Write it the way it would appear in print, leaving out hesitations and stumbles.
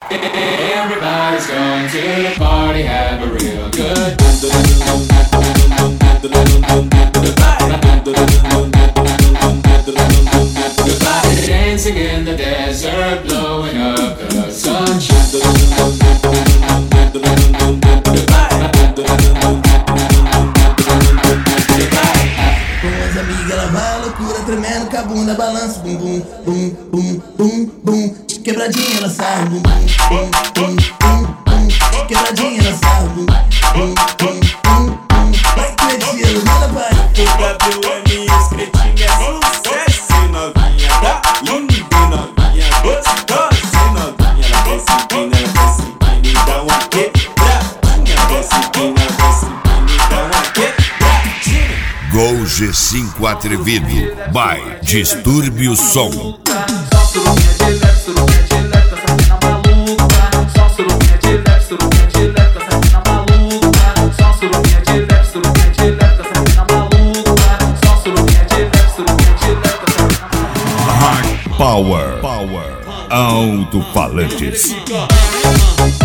Everybody's going to the party, have a real good. Goodbye. Dancing in the desert, blowing up the sunshine. Com as amigas ela vai à loucura, tremendo com a bunda, balança, bum bum, bum, bum, bum, bum. De quebradinha ela sarra, bum bum, bum, bum, bum, bum. De quebradinha ela sarra, bum bum, bum, bum, bum. Vai cretino, manda pai. O WM, os cretinhos é sucesso. Novinha tá linda e novinha gostosa. Novinha ela desce empina, ela desce empina e dá uma quebradinha. Desce empina, e dá uma quebradinha. Gol G5 Atrevido by Distúrbio Som. Só surubinha de leve, tá mina maluca. Só surubinha de leve, tá mina maluca. Só surubinha de leve, tá mina maluca. Só surubinha de leve, tá mina maluca. High Power. Alto-falantes.